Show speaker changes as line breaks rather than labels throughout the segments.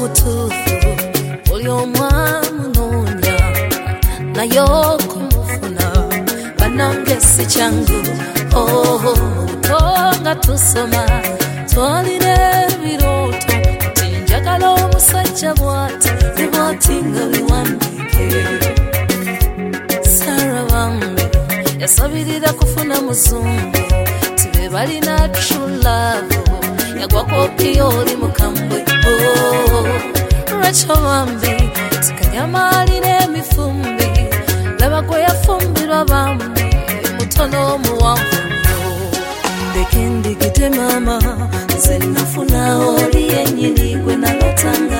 mutufu oli omwamunonya nayo kumufuna banange si changu tonga tusoma twalire biroto tinjagala omusajja bwati nebwatinga biwandike Sarah Bambi yasabirira kufuna muzungu tibe balina true love yagwa kopi oli mukambwe Rachel Bambi tikanyamali n'emifumbi laba gwe yafumbirwa Bambi mutono muwanvu ndekendigite mama nze nafuna oli yennyini gwe nalotanga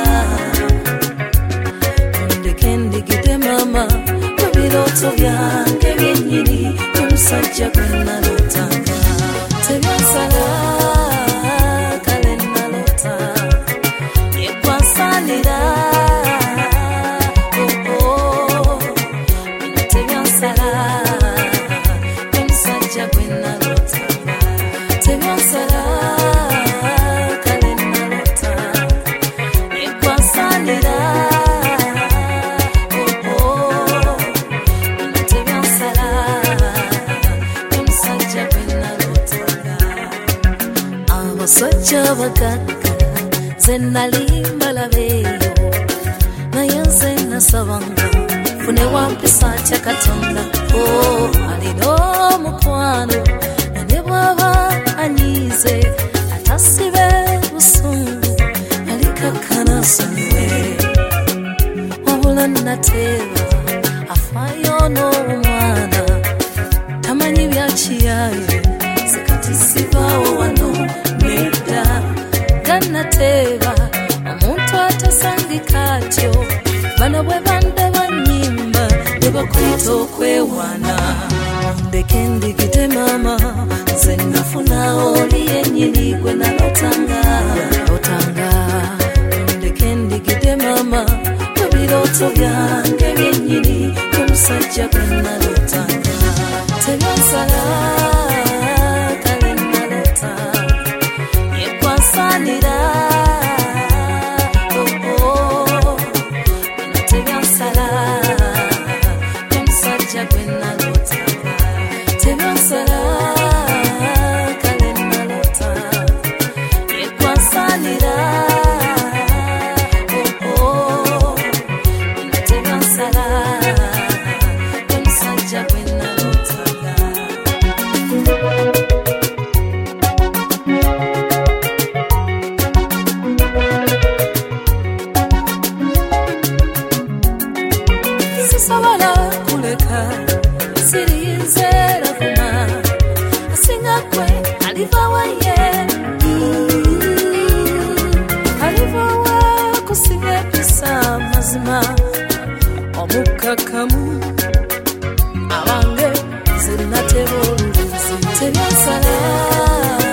ndekendigite mama mu birooto byange byennyini omusajja gwe nalotanga tebyansala kale nalota yekwasanira tebyansala omusajja gwe nalotanga tebyansala kale nalota yekwasanira tebyansala omusajja gwe nalotanga abasajja abagagga ze nalimba labeeyo naye nze nasabanga fune wampisa kya Katonda alina omukwano ne bw'aba anyize atasibe busungu alikakkana asonyiwe wabula nateeba afaayo n'omwana tamanyi byakiyaye sekati sibaawo wano nedda gannateeba omuntu atasangika atyo bano bwe bandaba nnyimba ne bakuyita okwewaana ndekendigite mama nze nafuna oli yennyini gwe nalotanga ndekendigite mama mu birooto byange byennyini omusajja gwe nalotanga tebyansala kale nalota yekwasanira tebyansala omusajja gwe nalotanga tebyansala kale nalota yekwasanira tebyansala omusajja gwe nalotanga sisobola kuleka sirinze ravuma asinga kwe alivawaye alivawa kusinga episa mazima omukakamu abange zenateba olubuzi tebyansala